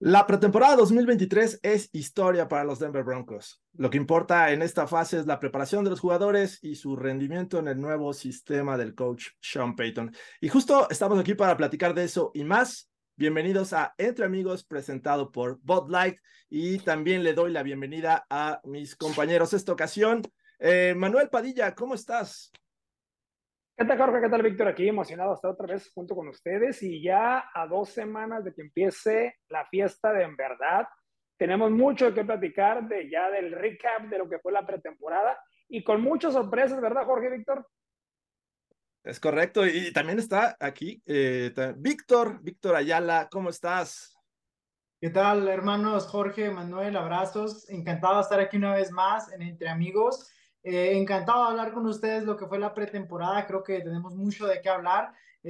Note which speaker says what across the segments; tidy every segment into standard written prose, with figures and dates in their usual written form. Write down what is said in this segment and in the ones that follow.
Speaker 1: La pretemporada 2023 es historia para los Denver Broncos. Lo que importa en esta fase es la preparación de los jugadores y su rendimiento en el nuevo sistema del coach Sean Payton. Y justo estamos aquí para platicar de eso y más. Bienvenidos a Entre Amigos, presentado por Bud Light. Y también le doy la bienvenida a mis compañeros esta ocasión. Manuel Padilla, ¿cómo estás?
Speaker 2: ¿Qué tal, Jorge? ¿Qué tal, Víctor? Aquí emocionado de estar otra vez junto con ustedes y ya a 2 semanas de que empiece la fiesta de en verdad. Tenemos mucho que platicar del recap de lo que fue la pretemporada y con muchas sorpresas, ¿verdad, Jorge, Víctor?
Speaker 1: Es correcto. Y también está aquí Víctor Ayala, ¿cómo estás?
Speaker 3: ¿Qué tal, hermanos? Jorge, Manuel, abrazos. Encantado de estar aquí una vez más en Entre Amigos. Encantado de hablar con ustedes lo que fue la pretemporada. Creo que tenemos mucho de qué hablar.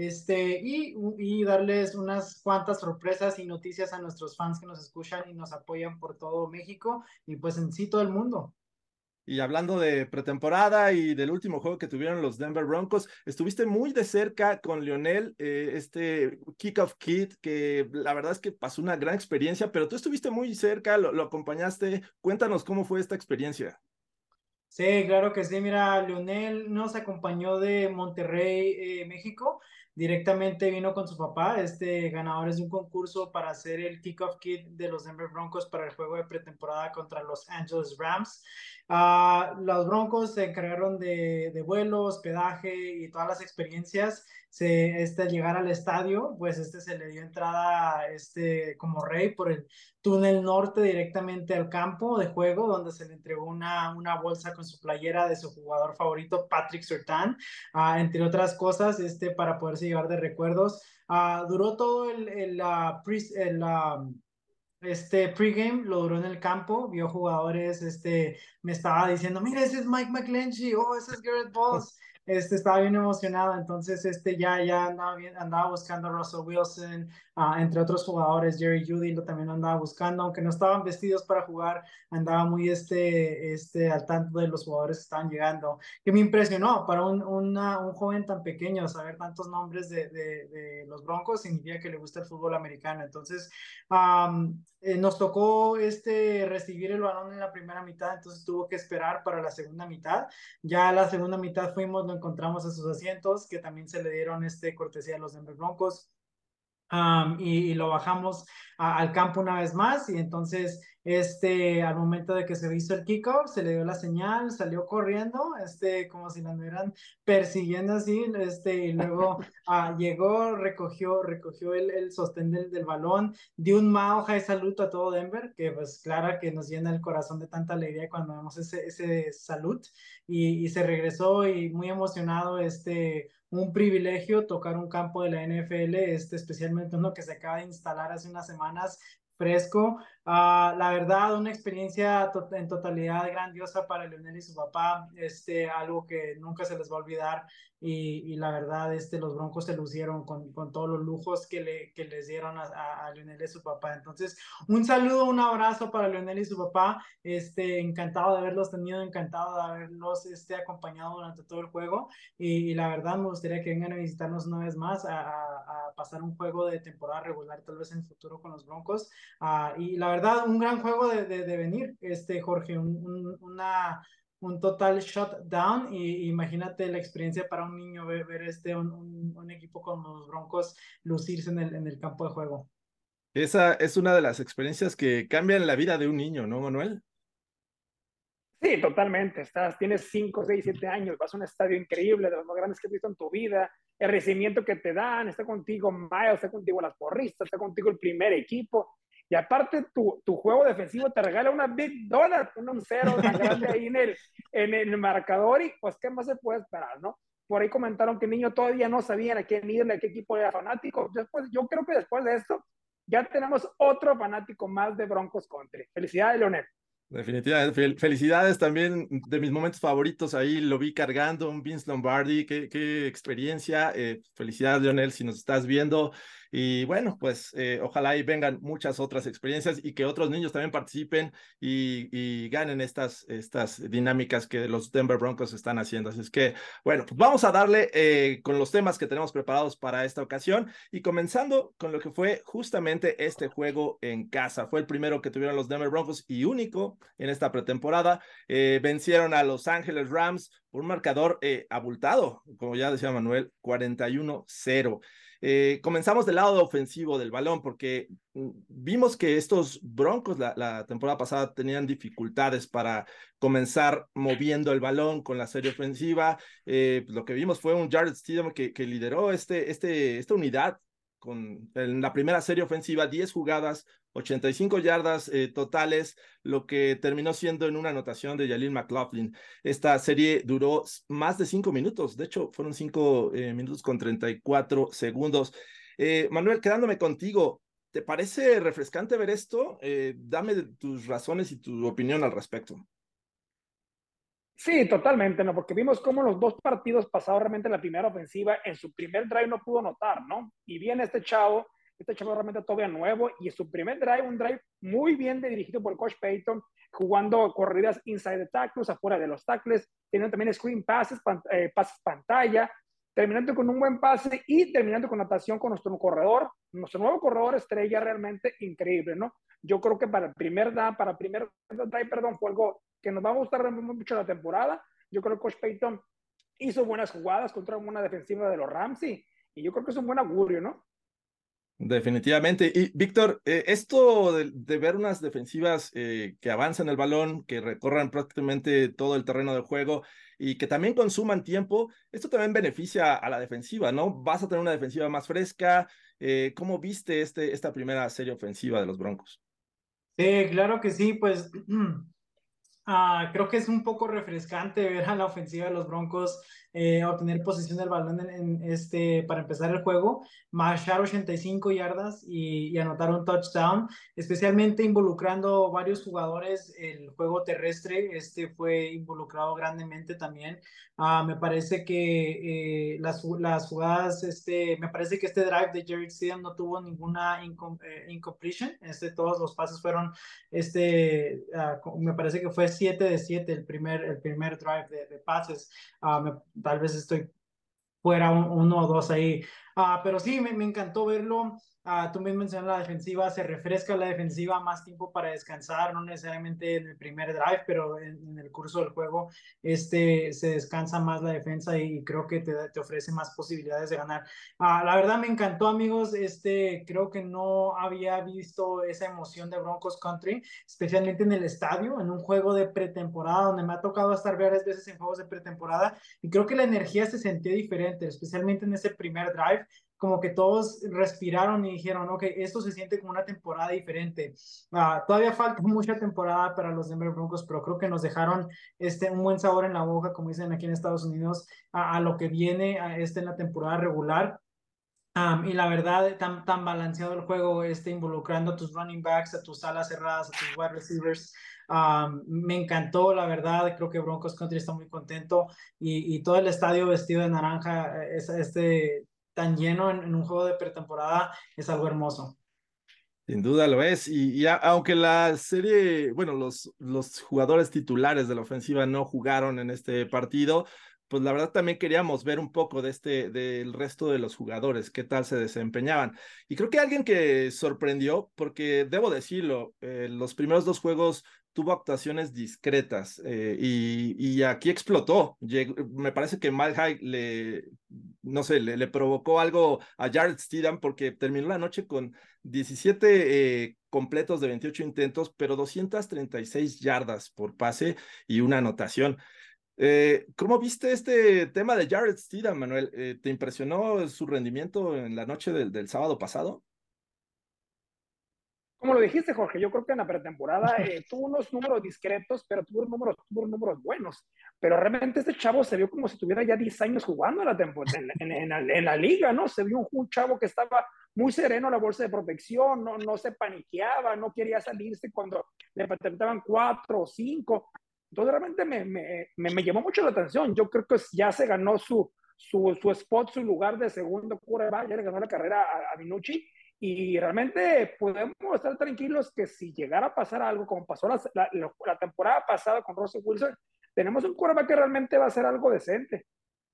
Speaker 3: Y darles unas cuantas sorpresas y noticias a nuestros fans que nos escuchan y nos apoyan por todo México y pues en sí todo el mundo.
Speaker 1: Y hablando de pretemporada y del último juego que tuvieron los Denver Broncos, estuviste muy de cerca con Lionel, este Kickoff Kid, que la verdad es que pasó una gran experiencia, pero tú estuviste muy cerca, lo acompañaste. Cuéntanos cómo fue esta experiencia.
Speaker 3: Sí, claro que sí. Mira, Leonel nos acompañó de Monterrey, México. Directamente vino con su papá, ganadores de un concurso para hacer el kickoff kit de los Denver Broncos para el juego de pretemporada contra los Angeles Rams. Los Broncos se encargaron de vuelo, hospedaje y todas las experiencias. Al llegar al estadio, pues se le dio entrada como rey por el túnel norte directamente al campo de juego, donde se le entregó una bolsa con su playera de su jugador favorito, Patrick Surtain, entre otras cosas, para poderse llevar de recuerdos. Duró todo pregame, lo duró en el campo, vio jugadores, me estaba diciendo, mira, ese es Mike McGlinchey, oh, ese es Garrett Bowles, estaba bien emocionado. Entonces ya andaba buscando a Russell Wilson, entre otros jugadores. Jerry Jeudy también lo andaba buscando, aunque no estaban vestidos para jugar, andaba muy al tanto de los jugadores que estaban llegando, que me impresionó para un joven tan pequeño. Saber tantos nombres de los Broncos significa que le gusta el fútbol americano. Entonces, nos tocó recibir el balón en la primera mitad, entonces tuvo que esperar para la segunda mitad. Ya la segunda mitad fuimos, lo encontramos a sus asientos, que también se le dieron cortesía a los Denver Broncos. Y lo bajamos al campo una vez más. Y entonces al momento de que se hizo el kickoff, se le dio la señal, salió corriendo, como si la anduvieran persiguiendo así. Y luego llegó, recogió el sostén del balón, dio un Mile High salute a todo Denver, que pues claro que nos llena el corazón de tanta alegría cuando vemos ese salute. Y se regresó y muy emocionado. Un privilegio tocar un campo de la NFL, especialmente uno que se acaba de instalar hace unas semanas, fresco. La verdad, una experiencia en totalidad grandiosa para Leonel y su papá, algo que nunca se les va a olvidar. Y la verdad, los Broncos se lucieron con todos los lujos que les dieron a Leonel y su papá. Entonces, un saludo, un abrazo para Leonel y su papá. Encantado de haberlos tenido, encantado de haberlos acompañado durante todo el juego. Y la verdad me gustaría que vengan a visitarnos una vez más a pasar un juego de temporada regular, tal vez en el futuro con los Broncos. Y la verdad, un gran juego de venir, Jorge, un total shutdown. Y imagínate la experiencia para un niño ver un equipo como los Broncos lucirse en el campo de juego.
Speaker 1: Esa es una de las experiencias que cambian la vida de un niño, ¿no, Manuel?
Speaker 2: Sí, totalmente. Tienes 5, 6, 7 años, vas a un estadio increíble, de los más grandes que has visto en tu vida, el recibimiento que te dan, está contigo Miles, está contigo las porristas, está contigo el primer equipo. Y aparte, tu juego defensivo te regala una Big Donut, un cero tan grande ahí en el marcador. Y pues, ¿qué más se puede esperar, no? Por ahí comentaron que el niño todavía no sabían a quién irle, a qué equipo era fanático. Después, yo creo que después de esto, ya tenemos otro fanático más de Broncos Country. Felicidades, Leonel.
Speaker 1: Definitivamente, felicidades también, de mis momentos favoritos, ahí lo vi cargando, un Vince Lombardi, qué experiencia, felicidades Lionel si nos estás viendo, y bueno, pues ojalá y vengan muchas otras experiencias y que otros niños también participen y ganen estas dinámicas que los Denver Broncos están haciendo, así es que bueno, pues vamos a darle con los temas que tenemos preparados para esta ocasión y comenzando con lo que fue justamente este juego en casa, fue el primero que tuvieron los Denver Broncos y único en esta pretemporada. Vencieron a Los Ángeles Rams por un marcador abultado, como ya decía Manuel, 41-0. Comenzamos del lado ofensivo del balón porque vimos que estos Broncos la temporada pasada tenían dificultades para comenzar moviendo el balón con la serie ofensiva. Lo que vimos fue un Jarrett Stidham que lideró esta unidad en la primera serie ofensiva, 10 jugadas, 85 yardas totales, lo que terminó siendo en una anotación de Jaleel McLaughlin. Esta serie duró más de 5 minutos, de hecho fueron 5 minutos con 34 segundos. Manuel, quedándome contigo, ¿te parece refrescante ver esto? Dame tus razones y tu opinión al respecto.
Speaker 2: Sí, totalmente, ¿no? Porque vimos cómo los dos partidos pasados realmente en la primera ofensiva, en su primer drive no pudo anotar, ¿no? Y viene este chavo realmente todavía nuevo, y en su primer drive, un drive muy bien dirigido por el coach Payton, jugando corridas inside the tackles, afuera de los tackles, teniendo también screen passes, pases pantalla, terminando con un buen pase y terminando con anotación con nuestro nuevo corredor estrella realmente increíble, ¿no? Yo creo que para el primer drive, perdón, fue algo que nos va a gustar mucho la temporada. Yo creo que Coach Payton hizo buenas jugadas contra una defensiva de los Rams y yo creo que es un buen augurio, ¿no?
Speaker 1: Definitivamente. Y Víctor, esto de ver unas defensivas que avanzan el balón, que recorran prácticamente todo el terreno de juego y que también consuman tiempo, esto también beneficia a la defensiva, ¿no? Vas a tener una defensiva más fresca. ¿Cómo viste esta primera serie ofensiva de los Broncos?
Speaker 3: Sí, claro que sí, pues creo que es un poco refrescante ver a la ofensiva de los Broncos obtener posesión del balón para empezar el juego, marchar 85 yardas y anotar un touchdown, especialmente involucrando varios jugadores. El juego terrestre fue involucrado grandemente también. Me parece que las jugadas, me parece que este drive de Jarrett Stidham no tuvo ninguna incompletion. Todos los pases fueron me parece que fue 7 de 7 el primer drive de pases. Tal vez estoy fuera uno o dos ahí. Pero sí, me encantó verlo. Tú mismo mencionas la defensiva, se refresca la defensiva, más tiempo para descansar, no necesariamente en el primer drive, pero en el curso del juego se descansa más la defensa y creo que te ofrece más posibilidades de ganar. La verdad me encantó, amigos. Creo que no había visto esa emoción de Broncos Country, especialmente en el estadio, en un juego de pretemporada, donde me ha tocado estar varias veces en juegos de pretemporada y creo que la energía se sentía diferente, especialmente en ese primer drive, como que todos respiraron y dijeron, ok, esto se siente como una temporada diferente. Todavía falta mucha temporada para los Denver Broncos, pero creo que nos dejaron un buen sabor en la boca, como dicen aquí en Estados Unidos, a lo que viene en la temporada regular. Y la verdad, tan balanceado el juego, involucrando a tus running backs, a tus alas cerradas, a tus wide receivers. Me encantó, la verdad. Creo que Broncos Country está muy contento y todo el estadio vestido de naranja, tan lleno en un juego de pretemporada, es algo hermoso.
Speaker 1: Sin duda lo es, y aunque la serie, bueno, los jugadores titulares de la ofensiva no jugaron en este partido, pues la verdad también queríamos ver un poco del resto de los jugadores, qué tal se desempeñaban. Y creo que alguien que sorprendió, porque debo decirlo, los primeros dos juegos tuvo actuaciones discretas y aquí explotó. Me parece que Mile High no sé, le provocó algo a Jarrett Stidham porque terminó la noche con 17 completos de 28 intentos, pero 236 yardas por pase y una anotación. ¿Cómo viste este tema de Jarrett Stidham, Manuel? ¿Te impresionó su rendimiento en la noche del sábado pasado?
Speaker 2: Como lo dijiste, Jorge, yo creo que en la pretemporada tuvo unos números discretos, pero tuvo números buenos. Pero realmente este chavo se vio como si tuviera ya 10 años jugando en la liga, ¿no? Se vio un chavo que estaba muy sereno a la bolsa de protección, no se paniqueaba, no quería salirse cuando le patentaban 4 o 5. Entonces realmente me llamó mucho la atención. Yo creo que ya se ganó su spot, su lugar de segundo quarterback, ya le ganó la carrera a DiNucci, y realmente podemos estar tranquilos que si llegara a pasar algo como pasó la temporada pasada con Russell Wilson, tenemos un quarterback que realmente va a ser algo decente.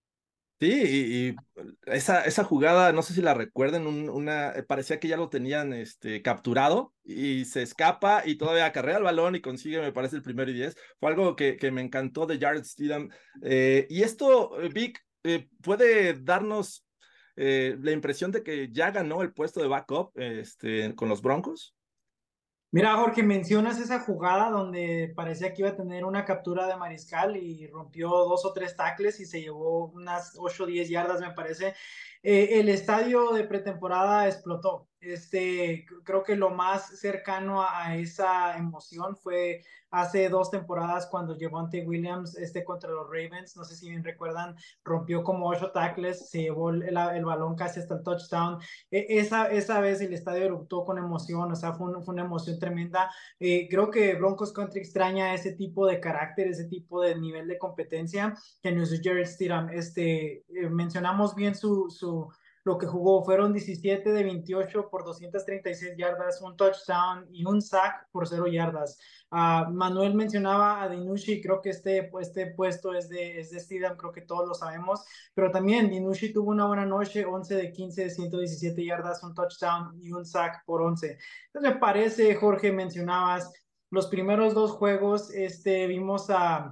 Speaker 1: Sí, y esa jugada, no sé si la recuerden, parecía que ya lo tenían capturado y se escapa y todavía acarrea el balón y consigue, me parece, el 1 y 10. Fue algo que me encantó de Jarrett Stidham. Y esto, Vic, puede darnos la impresión de que ya ganó el puesto de backup con los Broncos.
Speaker 3: Mira, Jorge, mencionas esa jugada donde parecía que iba a tener una captura de mariscal y rompió 2 o 3 tackles y se llevó unas 8 o 10 yardas, me parece. El estadio de pretemporada explotó. Creo que lo más cercano a esa emoción fue hace 2 temporadas cuando Javonte Williams contra los Ravens. No sé si bien recuerdan, rompió como 8 tackles, se llevó el balón casi hasta el touchdown. Esa vez el estadio eruptó con emoción, o sea, fue una emoción tremenda. Creo que Broncos Country extraña ese tipo de carácter, ese tipo de nivel de competencia que nos dio Jarrett Stidham. Mencionamos bien lo que jugó, fueron 17 de 28 por 236 yardas, un touchdown y un sack por 0 yardas. Manuel mencionaba a DiNucci, creo que este puesto es de Stidham, creo que todos lo sabemos, pero también DiNucci tuvo una buena noche, 11 de 15 de 117 yardas, un touchdown y un sack por 11. Entonces me parece, Jorge, mencionabas los primeros 2 juegos, vimos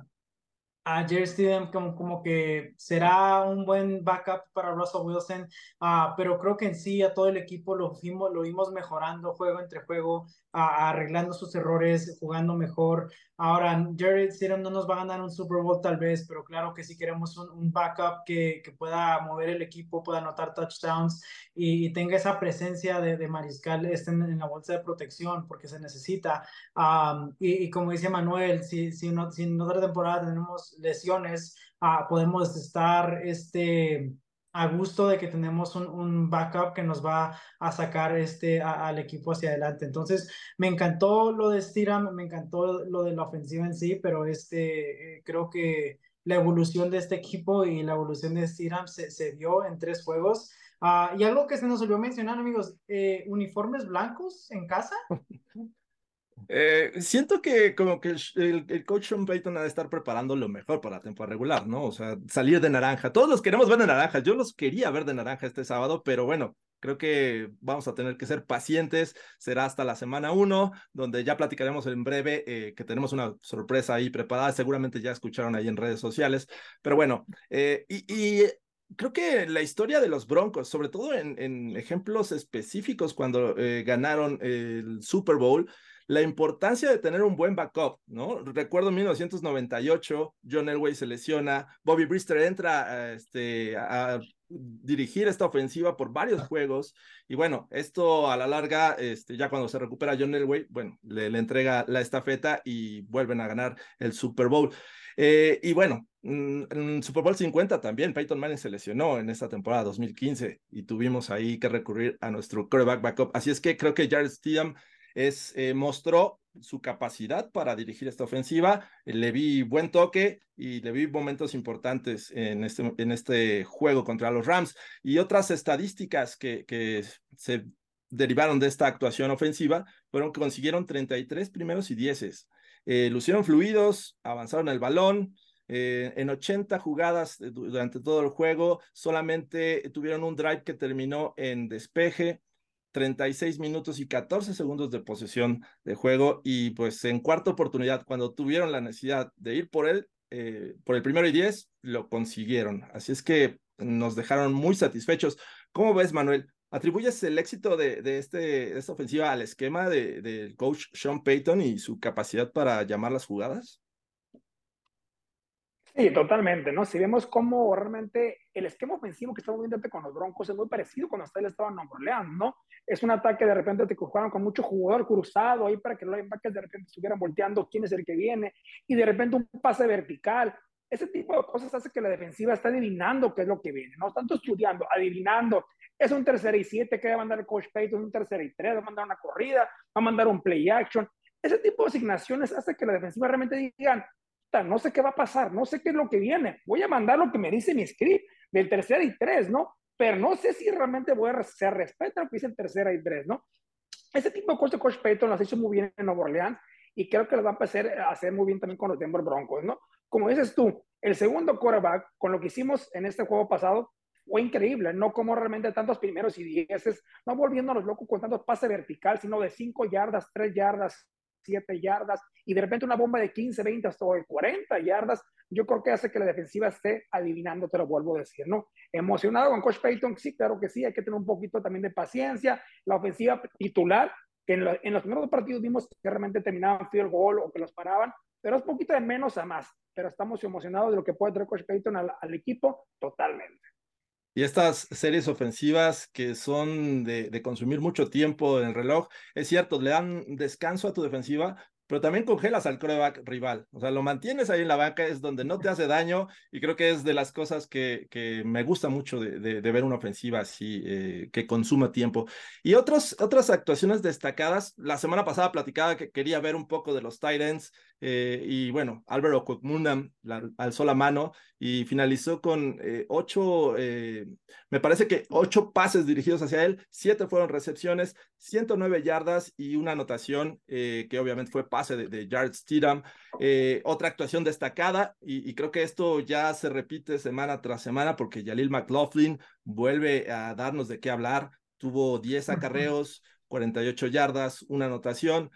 Speaker 3: a Jarrett Stidham como que será un buen backup para Russell Wilson, pero creo que en sí a todo el equipo lo vimos mejorando juego entre juego, arreglando sus errores, jugando mejor. Ahora, Jarrett Stidham no nos va a ganar un Super Bowl tal vez, pero claro que sí queremos un backup que pueda mover el equipo, pueda anotar touchdowns y tenga esa presencia de mariscal en la bolsa de protección, porque se necesita. Y como dice Manuel, si en otra temporada tenemos lesiones, podemos estar a gusto de que tenemos un backup que nos va a sacar al equipo hacia adelante. Entonces, me encantó lo de Stidham, me encantó lo de la ofensiva en sí, pero creo que la evolución de este equipo y la evolución de Stidham se vio en 3 juegos. Y algo que se nos olvidó mencionar, amigos, uniformes blancos en casa.
Speaker 1: Siento que como que el coach Sean Payton ha de estar preparando lo mejor para la temporada regular, ¿no? O sea, salir de naranja. Todos los queremos ver de naranja. Yo los quería ver de naranja este sábado, pero bueno, creo que vamos a tener que ser pacientes. Será hasta la semana 1, donde ya platicaremos en breve, que tenemos una sorpresa ahí preparada. Seguramente ya escucharon ahí en redes sociales. Pero bueno, creo que la historia de los Broncos, sobre todo en ejemplos específicos cuando ganaron el Super Bowl, la importancia de tener un buen backup, ¿no? Recuerdo en 1998, John Elway se lesiona, Bobby Brister entra a dirigir esta ofensiva por varios juegos, y bueno, esto a la larga, ya cuando se recupera John Elway, bueno, le entrega la estafeta y vuelven a ganar el Super Bowl. Y bueno, en Super Bowl 50 también, Peyton Manning se lesionó en esta temporada 2015 y tuvimos ahí que recurrir a nuestro quarterback backup. Así es que creo que Jarrett Stidham mostró su capacidad para dirigir esta ofensiva. Le vi buen toque y le vi momentos importantes en este juego contra los Rams. Y otras estadísticas que se derivaron de esta actuación ofensiva fueron que consiguieron 33 primeros y 10. Lucieron fluidos, avanzaron el balón. En 80 jugadas durante todo el juego, solamente tuvieron un drive que terminó en despeje. 36 minutos y 14 segundos de posesión de juego, y pues en cuarta oportunidad, cuando tuvieron la necesidad de ir por el 1 y 10, lo consiguieron. Así es que nos dejaron muy satisfechos. ¿Cómo ves, Manuel? ¿Atribuyes el éxito de esta ofensiva al esquema del coach Sean Payton y su capacidad para llamar las jugadas?
Speaker 2: Sí, totalmente, ¿no? Si vemos cómo realmente el esquema ofensivo que estamos viendo con los Broncos es muy parecido cuando ustedes estaban en Nueva Orleans, ¿no? Es un ataque de repente te jugaron con mucho jugador cruzado ahí para que los linebackers de repente estuvieran volteando quién es el que viene, y de repente un pase vertical. Ese tipo de cosas hace que la defensiva esté adivinando qué es lo que viene, no tanto estudiando, adivinando. Es un 3-7 que va a mandar el coach Payton, un 3-3, va a mandar una corrida, va a mandar un play action. Ese tipo de asignaciones hace que la defensiva realmente digan, no sé qué va a pasar, no sé qué es lo que viene, voy a mandar lo que me dice mi script del 3-3, ¿no? Pero no sé si realmente se respeta lo que dice el 3-3, ¿no? Ese tipo de cosas de Coach Payton las hizo muy bien en Nueva Orleans y creo que las va a hacer muy bien también con los Denver Broncos, ¿no? Como dices tú, el segundo quarterback, con lo que hicimos en este juego pasado, fue increíble, no como realmente tantos primeros y dieces, no volviéndonos locos con tantos pases vertical, sino de 5 yardas, 3 yardas, 7 yardas, y de repente una bomba de 15, 20 hasta 40 yardas, yo creo que hace que la defensiva esté adivinando, te lo vuelvo a decir, ¿no? Emocionado con Coach Payton, sí, claro que sí, hay que tener un poquito también de paciencia, la ofensiva titular, que en los primeros partidos vimos que realmente terminaban field goal o que los paraban, pero es poquito de menos a más, pero estamos emocionados de lo que puede traer Coach Payton al equipo totalmente.
Speaker 1: Y estas series ofensivas que son de consumir mucho tiempo en el reloj, es cierto, le dan descanso a tu defensiva, pero también congelas al quarterback rival. O sea, lo mantienes ahí en la banca, es donde no te hace daño, y creo que es de las cosas que me gusta mucho de ver una ofensiva así, que consuma tiempo. Y otras actuaciones destacadas, la semana pasada platicaba que quería ver un poco de los tight ends, y bueno, Álvaro Okwuegbunam alzó la mano y finalizó con 8, me parece que 8 pases dirigidos hacia él, 7 fueron recepciones, 109 yardas y una anotación que obviamente fue pase de Jared Stidham. Otra actuación destacada, y creo que esto ya se repite semana tras semana porque Jaleel McLaughlin vuelve a darnos de qué hablar. Tuvo 10 acarreos, 48 yardas, una anotación.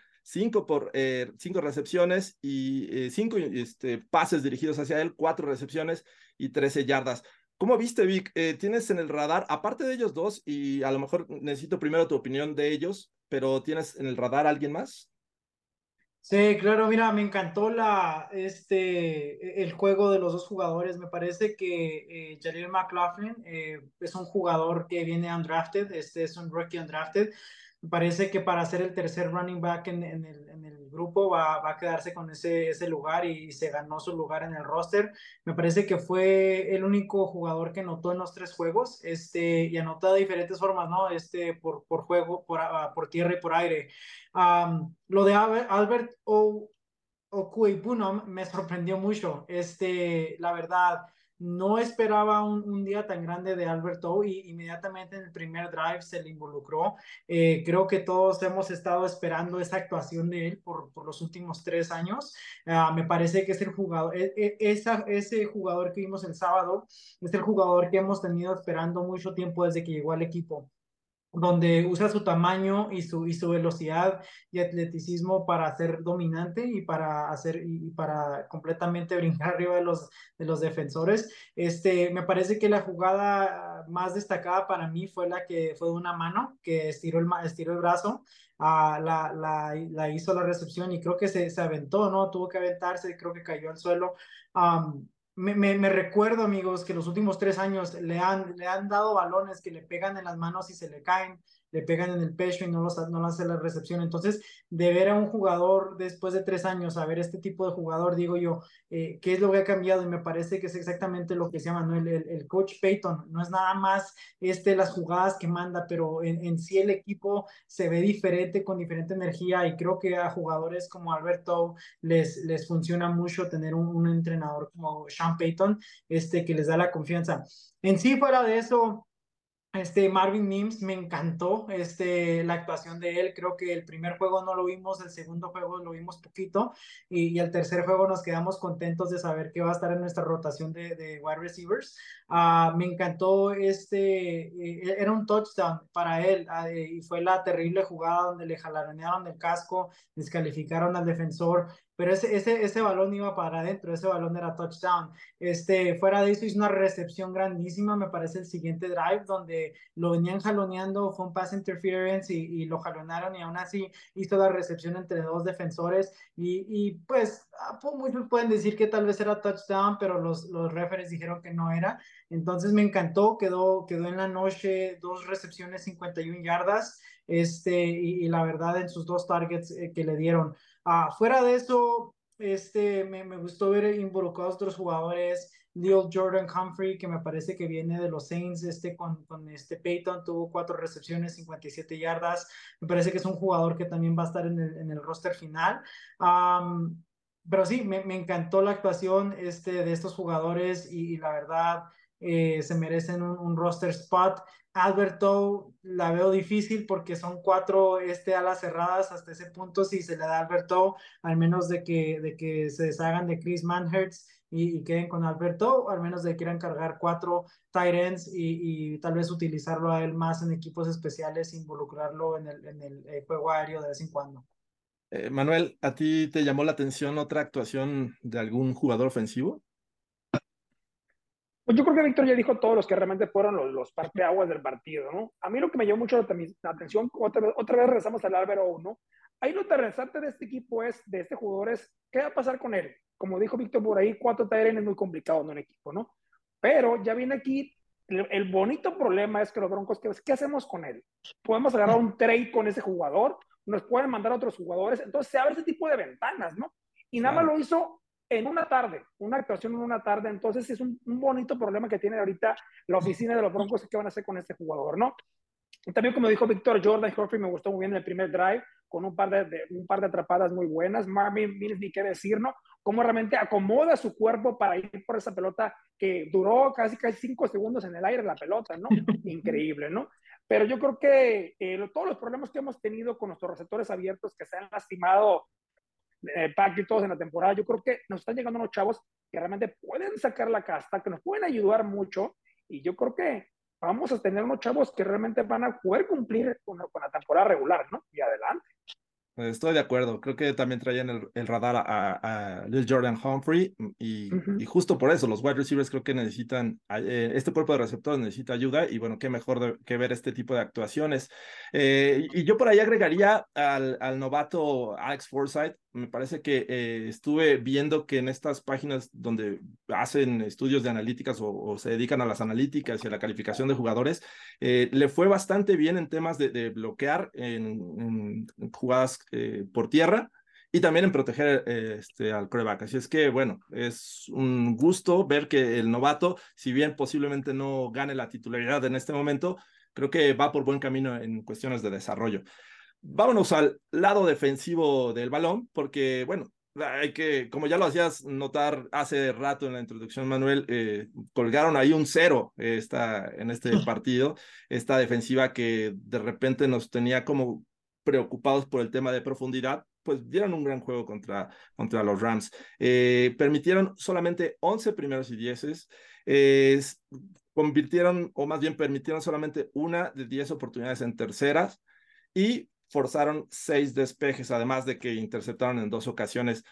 Speaker 1: 5 recepciones y 5 pases dirigidos hacia él, 4 recepciones y 13 yardas. ¿Cómo viste, Vic? ¿Tienes en el radar, aparte de ellos dos, y a lo mejor necesito primero tu opinión de ellos, pero tienes en el radar a alguien más?
Speaker 3: Sí, claro, mira, me encantó el juego de los dos jugadores. Me parece que Jaleel McLaughlin es un jugador que viene undrafted, es un rookie undrafted. Me parece que para ser el tercer running back en el grupo va a quedarse con ese lugar y se ganó su lugar en el roster. Me parece que fue el único jugador que anotó en los 3 juegos, y anotó de diferentes formas, ¿no? Por juego, por tierra y por aire. Lo de Albert Okwuegbunam me sorprendió mucho. La verdad, no esperaba un día tan grande de Albert O y inmediatamente en el primer drive se le involucró. Creo que todos hemos estado esperando esa actuación de él por los últimos 3 años. Me parece que es el jugador, ese jugador que vimos el sábado, es el jugador que hemos tenido esperando mucho tiempo desde que llegó al equipo, donde usa su tamaño y su velocidad y atleticismo para ser dominante y para completamente brincar arriba de los defensores. Me parece que la jugada más destacada para mí fue la que fue de una mano que estiró el brazo, la hizo la recepción y creo que se aventó, ¿no? Tuvo que aventarse, creo que cayó al suelo. Me recuerdo, amigos, que los últimos 3 años le han dado balones que le pegan en las manos y se le caen, le pegan en el pecho y no hace la recepción. Entonces, de ver a un jugador después de 3 años, a ver este tipo de jugador, digo yo, ¿qué es lo que ha cambiado? Y me parece que es exactamente lo que se llama, ¿no? El coach Payton, no es nada más las jugadas que manda, pero en sí el equipo se ve diferente, con diferente energía, y creo que a jugadores como Alberto les funciona mucho tener un entrenador como Sean Payton, que les da la confianza. En sí, fuera de eso, Marvin Mims me encantó, la actuación de él. Creo que el primer juego no lo vimos, el segundo juego lo vimos poquito, y el tercer juego nos quedamos contentos de saber que va a estar en nuestra rotación de wide receivers. Me encantó, era un touchdown para él, y fue la terrible jugada donde le jalaronearon el casco, descalificaron al defensor, pero ese balón iba para adentro, ese balón era touchdown. Fuera de eso, hizo una recepción grandísima, me parece, el siguiente drive, donde lo venían jaloneando, fue un pass interference y lo jalonaron, y aún así hizo la recepción entre dos defensores. Y pues, muchos pueden decir que tal vez era touchdown, pero los referees dijeron que no era. Entonces me encantó, quedó en la noche 2 recepciones, 51 yardas, y la verdad en sus 2 targets que le dieron. Fuera de eso, me gustó ver involucrados otros jugadores. Lil Jordan Humphrey, que me parece que viene de los Saints, con Peyton, tuvo 4 recepciones, 57 yardas. Me parece que es un jugador que también va a estar en el roster final. Pero sí, me encantó la actuación de estos jugadores y la verdad se merecen un roster spot. Alberto la veo difícil porque son 4 alas cerradas hasta ese punto. Si se le da a Alberto, al menos de que se deshagan de Chris Manhertz y queden con Alberto, al menos de que quieran cargar 4 tight ends y tal vez utilizarlo a él más en equipos especiales, involucrarlo en el juego aéreo de vez en cuando.
Speaker 1: Manuel, ¿a ti te llamó la atención otra actuación de algún jugador ofensivo?
Speaker 2: Pues yo creo que Víctor ya dijo todos los que realmente fueron los parteaguas del partido, ¿no? A mí lo que me llamó mucho la atención, otra vez regresamos al Álvaro 1. Ahí lo interesante de este equipo de este jugador es, ¿qué va a pasar con él? Como dijo Víctor por ahí, 4 TRN es muy complicado en un equipo, ¿no? Pero ya viene aquí, el bonito problema es que los Broncos, ¿qué hacemos con él? Podemos agarrar un trade con ese jugador, nos pueden mandar a otros jugadores, entonces se abre ese tipo de ventanas, ¿no? Y nada más
Speaker 1: Claro.
Speaker 2: lo hizo en una tarde, una actuación en una tarde. Entonces es un bonito problema que tiene ahorita la oficina de los Broncos, qué van a hacer con este jugador, ¿no? Y también, como dijo Víctor, Jordan Humphrey me gustó muy bien en el primer drive, con un par de atrapadas muy buenas. Marvin Mims, ni qué decir, ¿no? Cómo realmente acomoda su cuerpo para ir por esa pelota que duró casi 5 segundos en el aire la pelota, ¿no? Increíble, ¿no? Pero yo creo que todos los problemas que hemos tenido con nuestros receptores abiertos que se han lastimado pack y todos en la temporada, yo creo que nos están llegando unos chavos que realmente pueden sacar la casta, que nos pueden ayudar mucho, y yo creo que vamos a tener unos chavos que realmente van a poder cumplir con la temporada regular, ¿no? Y adelante.
Speaker 1: Estoy de acuerdo, creo que también traían el radar a Lil Jordan Humphrey y justo por eso los wide receivers creo que necesitan, este cuerpo de receptores necesita ayuda y bueno, qué mejor que ver este tipo de actuaciones. Y yo por ahí agregaría al novato Alex Forsythe. Me parece que estuve viendo que en estas páginas donde hacen estudios de analíticas o se dedican a las analíticas y a la calificación de jugadores, le fue bastante bien en temas de bloquear en jugadas por tierra y también en proteger al quarterback. Así es que, bueno, es un gusto ver que el novato, si bien posiblemente no gane la titularidad en este momento, creo que va por buen camino en cuestiones de desarrollo. Vámonos al lado defensivo del balón, porque, bueno, hay que, como ya lo hacías notar hace rato en la introducción, Manuel, colgaron ahí un 0 en este partido, esta defensiva que de repente nos tenía como preocupados por el tema de profundidad, pues dieron un gran juego contra los Rams. Permitieron solamente 11 primeros y 10, convirtieron, o más bien permitieron solamente una de 10 oportunidades en terceras y forzaron 6 despejes, además de que interceptaron en 2 ocasiones.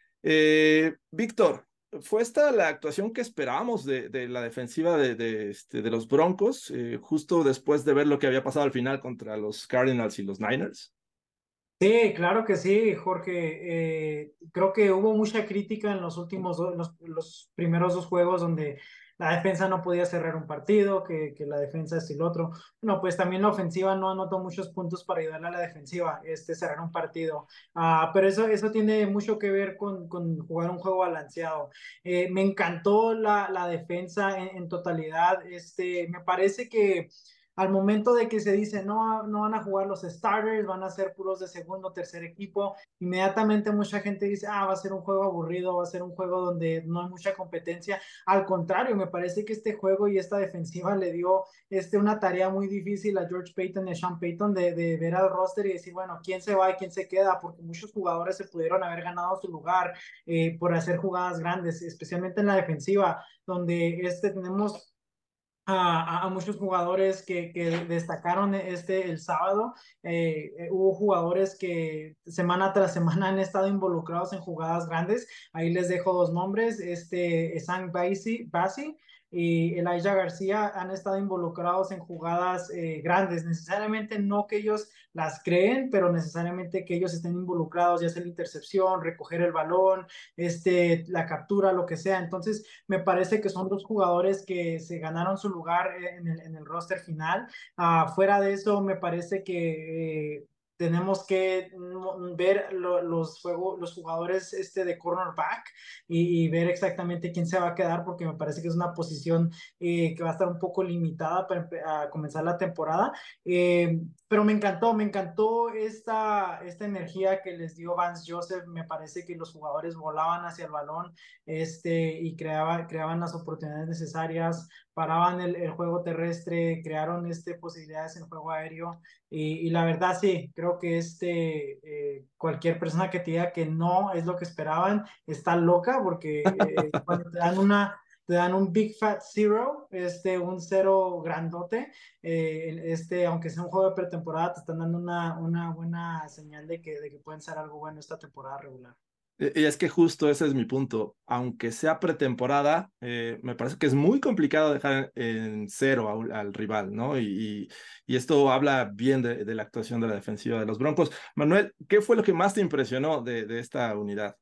Speaker 1: Víctor, ¿fue esta la actuación que esperábamos de la defensiva de los Broncos, justo después de ver lo que había pasado al final contra los Cardinals y los Niners?
Speaker 3: Sí, claro que sí, Jorge. Creo que hubo mucha crítica en los últimos los primeros 2 juegos donde la defensa no podía cerrar un partido, que la defensa es el otro. No, pues también la ofensiva no anotó muchos puntos para ayudarle a la defensiva, cerrar un partido. Pero eso tiene mucho que ver con jugar un juego balanceado. Me encantó la defensa en totalidad. Me parece que al momento de que se dice no van a jugar los starters, van a ser puros de segundo, tercer equipo, inmediatamente mucha gente dice, va a ser un juego aburrido, va a ser un juego donde no hay mucha competencia. Al contrario, me parece que este juego y esta defensiva le dio una tarea muy difícil a George Paton y a Sean Payton de ver al roster y decir, bueno, quién se va y quién se queda, porque muchos jugadores se pudieron haber ganado su lugar por hacer jugadas grandes, especialmente en la defensiva, donde tenemos a muchos jugadores que destacaron el sábado. Hubo jugadores que semana tras semana han estado involucrados en jugadas grandes. Ahí les dejo 2 nombres, Sang Basi y Elijah García han estado involucrados en jugadas grandes, necesariamente no que ellos las creen, pero necesariamente que ellos estén involucrados, ya sea la intercepción, recoger el balón, la captura, lo que sea. Entonces, me parece que son 2 jugadores que se ganaron su lugar en el roster final. Fuera de eso, me parece que tenemos que ver los jugadores de cornerback y ver exactamente quién se va a quedar, porque me parece que es una posición que va a estar un poco limitada para comenzar la temporada. Pero me encantó esta energía que les dio Vance Joseph. Me parece que los jugadores volaban hacia el balón y creaban las oportunidades necesarias, paraban el juego terrestre, crearon posibilidades en juego aéreo. Y la verdad, sí, creo que cualquier persona que te diga que no es lo que esperaban está loca, porque cuando te dan un Big Fat Zero, un cero grandote, aunque sea un juego de pretemporada, te están dando una buena señal de que pueden ser algo bueno esta temporada regular.
Speaker 1: Y es que justo ese es mi punto. Aunque sea pretemporada, me parece que es muy complicado dejar en cero al rival, ¿no? Y esto habla bien de la actuación de la defensiva de los Broncos. Manuel, ¿qué fue lo que más te impresionó de esta unidad?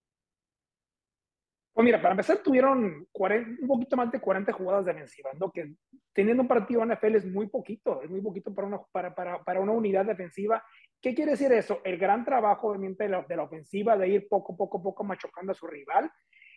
Speaker 2: Pues mira, para empezar tuvieron un poquito más de 40 jugadas defensivas, ¿no? Que teniendo un partido NFL es muy poquito para una unidad defensiva. ¿Qué quiere decir eso? El gran trabajo obviamente de la ofensiva, de ir poco machocando a su rival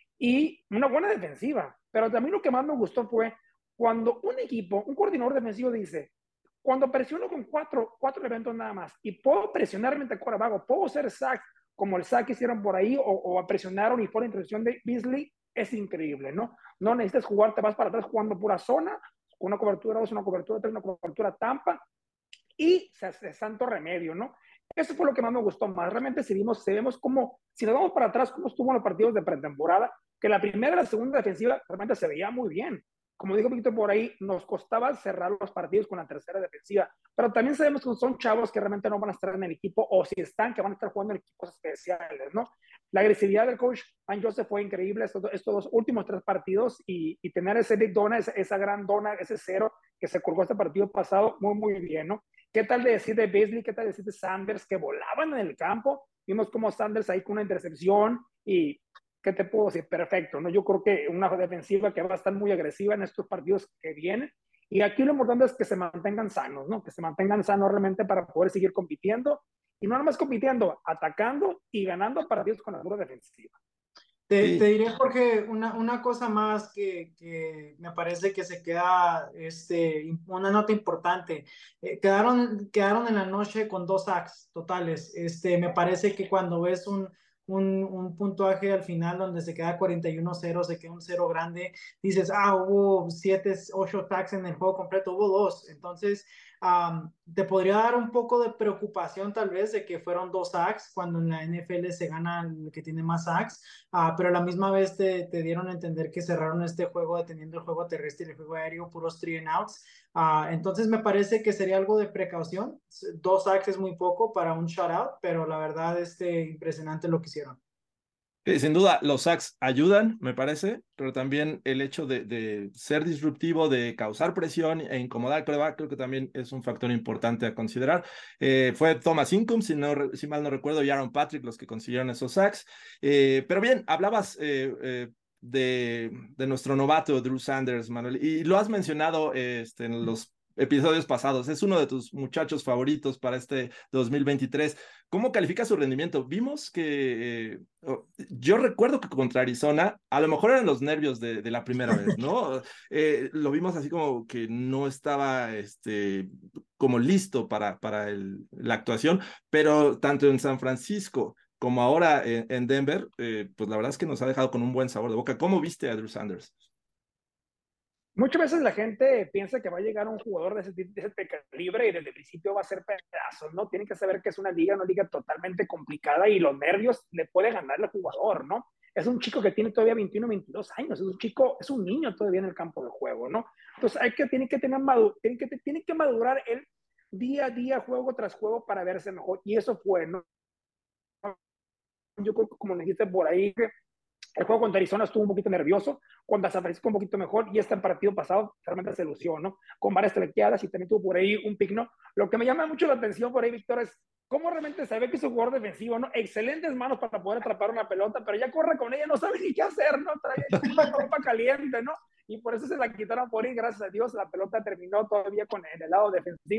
Speaker 2: y una buena defensiva. Pero también lo que más me gustó fue cuando un equipo, un coordinador defensivo dice, cuando presiono con cuatro elementos nada más y puedo presionar mientras quarterback, puedo hacer sacks como el sack que hicieron por ahí o presionaron y por la intervención de Beasley, es increíble, ¿no? No necesitas jugar, te vas para atrás jugando pura zona, una cobertura 2, una cobertura 3, una cobertura tampa y se hace santo remedio, ¿no? Eso fue lo que más me gustó más. Realmente si vemos como, si nos vamos para atrás, cómo estuvo en los partidos de pretemporada, que la primera y la segunda defensiva realmente se veía muy bien. Como dijo Víctor por ahí, nos costaba cerrar los partidos con la tercera defensiva, pero también sabemos que son chavos que realmente no van a estar en el equipo, o si están, que van a estar jugando en equipos especiales, ¿no? La agresividad del coach Van Joseph fue increíble estos dos últimos 3 partidos y tener ese big dona, esa gran dona, ese cero que se colgó este partido pasado, muy bien, ¿no? ¿Qué tal de decir de Beasley? ¿Qué tal de decir de Sanders que volaban en el campo? Vimos como Sanders ahí con una intercepción y ¿qué te puedo decir? Perfecto, ¿no? Yo creo que una defensiva que va a estar muy agresiva en estos partidos que vienen. Y aquí lo importante es que se mantengan sanos, ¿no? Que se mantengan sanos realmente para poder seguir compitiendo. Y no nada más compitiendo, atacando y ganando partidos con la dura defensiva.
Speaker 3: Te diré, Jorge, una cosa más que me parece que se queda, una nota importante. Quedaron en la noche con 2 sacks totales. Me parece que cuando ves un puntuaje al final donde se queda 41-0, se queda un cero grande, dices, hubo 7, 8 sacks en el juego completo, hubo 2. Entonces, te podría dar un poco de preocupación tal vez de que fueron 2 sacks cuando en la NFL se gana el que tiene más sacks. Pero a la misma vez te dieron a entender que cerraron este juego deteniendo el juego terrestre y el juego aéreo, puros 3 and outs. Entonces me parece que sería algo de precaución. 2 sacks es muy poco para un shutout, pero la verdad impresionante lo que hicieron.
Speaker 1: Sin duda, los sacks ayudan, me parece, pero también el hecho de ser disruptivo, de causar presión e incomodar al quarterback, creo que también es un factor importante a considerar. Fue Thomas Incoom, si mal no recuerdo, y Aaron Patrick los que consiguieron esos sacks. Pero bien, hablabas de nuestro novato Drew Sanders, Manuel, y lo has mencionado en los episodios pasados. Es uno de tus muchachos favoritos para este 2023. ¿Cómo califica su rendimiento? Vimos que yo recuerdo que contra Arizona, a lo mejor eran los nervios de la primera vez, ¿no? Lo vimos así como que no estaba como listo para la actuación, pero tanto en San Francisco como ahora en Denver, pues la verdad es que nos ha dejado con un buen sabor de boca. ¿Cómo viste a Drew Sanders?
Speaker 2: Muchas veces la gente piensa que va a llegar un jugador de ese calibre y desde el principio va a ser pedazos, ¿no? Tienen que saber que es una liga totalmente complicada y los nervios le puede ganar el jugador, ¿no? Es un chico que tiene todavía 21, 22 años, es un niño todavía en el campo de juego, ¿no? Entonces tiene que madurar él día a día, juego tras juego para verse mejor y eso fue, ¿no? Yo creo que como dijiste por ahí, el juego contra Arizona estuvo un poquito nervioso, contra San Francisco un poquito mejor, y este partido pasado realmente se lució, ¿no? Con varias telequeadas y también tuvo por ahí un pick, ¿no? Lo que me llama mucho la atención por ahí, Víctor, es cómo realmente se ve que es un jugador defensivo, ¿no? Excelentes manos para poder atrapar una pelota, pero ya corre con ella, no sabe ni qué hacer, ¿no? Trae una ropa caliente, ¿no? Y por eso se la quitaron por ahí, gracias a Dios, la pelota terminó todavía en el lado defensivo,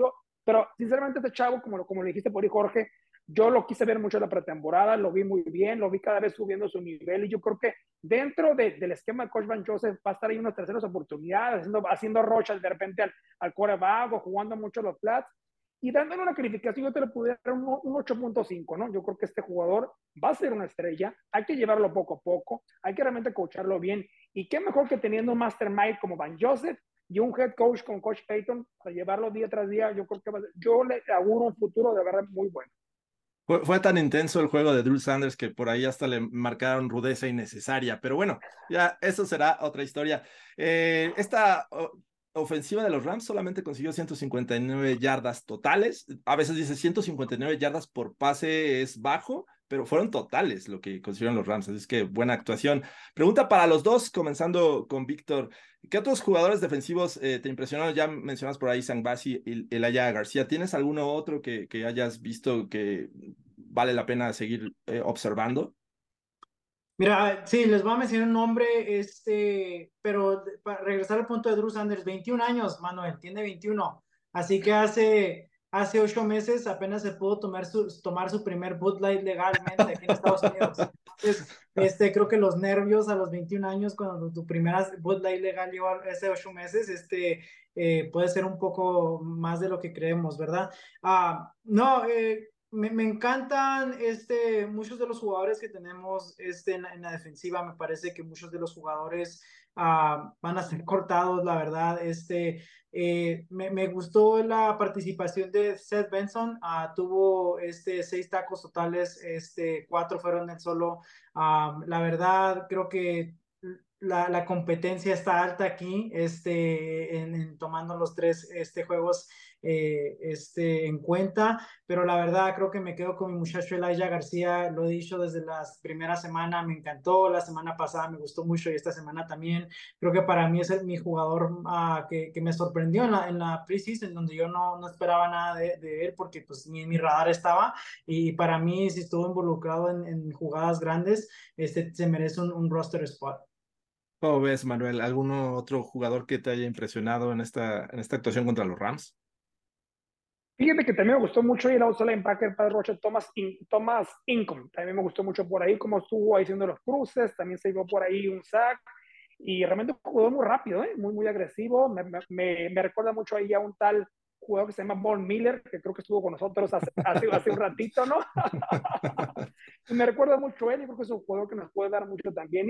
Speaker 2: Pero sinceramente este chavo, como lo dijiste por ahí, Jorge, yo lo quise ver mucho en la pretemporada, lo vi muy bien, lo vi cada vez subiendo su nivel y yo creo que dentro del esquema de Coach Van Joseph va a estar ahí unas terceras oportunidades, haciendo rochas de repente al quarterback o jugando mucho los flats y dándole una calificación. Yo te lo pudiera dar un 8.5, ¿no? Yo creo que este jugador va a ser una estrella, hay que llevarlo poco a poco, hay que realmente coacharlo bien y qué mejor que teniendo un mastermind como Van Joseph y un head coach como Coach Payton para llevarlo día tras día. Yo creo que yo le auguro un futuro de verdad muy bueno.
Speaker 1: Fue tan intenso el juego de Drew Sanders que por ahí hasta le marcaron rudeza innecesaria, pero bueno, ya eso será otra historia. Esta ofensiva de los Rams solamente consiguió 159 yardas totales. A veces dice 159 yardas por pase es bajo, pero fueron totales lo que consiguieron los Rams, así es que buena actuación. Pregunta para los dos, comenzando con Víctor. ¿Qué otros jugadores defensivos te impresionaron? Ya mencionas por ahí Sangbasi y Elaya García. ¿Tienes alguno otro que hayas visto que vale la pena seguir observando?
Speaker 3: Mira, sí, les voy a mencionar un nombre, pero para regresar al punto de Drew Sanders, 21 años, Manuel, tiene 21. Así que hace 8 meses apenas se pudo tomar su primer Bud Light legalmente aquí en Estados Unidos. Entonces, creo que los nervios a los 21 años, cuando tu primera Bud Light legal llegó hace 8 meses, puede ser un poco más de lo que creemos, ¿verdad? No, me encantan muchos de los jugadores que tenemos en la defensiva. Me parece que muchos de los jugadores van a ser cortados, la verdad. Me gustó la participación de Seth Benson. Tuvo 6 tacos totales, 4 fueron en solo. La verdad, creo que la competencia está alta aquí, en tomando los 3 juegos en cuenta, pero la verdad creo que me quedo con mi muchacho Elijah García. Lo he dicho desde la primera semana, me encantó, la semana pasada me gustó mucho y esta semana también. Creo que para mí es mi jugador que me sorprendió en la preseason, donde yo no esperaba nada de él, porque pues ni en mi radar estaba, y para mí si estuvo involucrado en jugadas grandes, se merece un roster spot.
Speaker 1: ¿Cómo ves, Manuel? ¿Alguno otro jugador que te haya impresionado en esta actuación contra los Rams?
Speaker 2: Fíjate que también me gustó mucho ir a otro linebacker, Padre Rocha, Thomas Incom. También me gustó mucho por ahí cómo estuvo ahí haciendo los cruces. También se llevó por ahí un sack. Y realmente un jugador muy rápido, muy agresivo. Me recuerda mucho ahí a un tal jugador que se llama Von Miller, que creo que estuvo con nosotros hace un ratito, ¿no? Y me recuerda mucho a él. Yo creo que es un jugador que nos puede dar mucho también.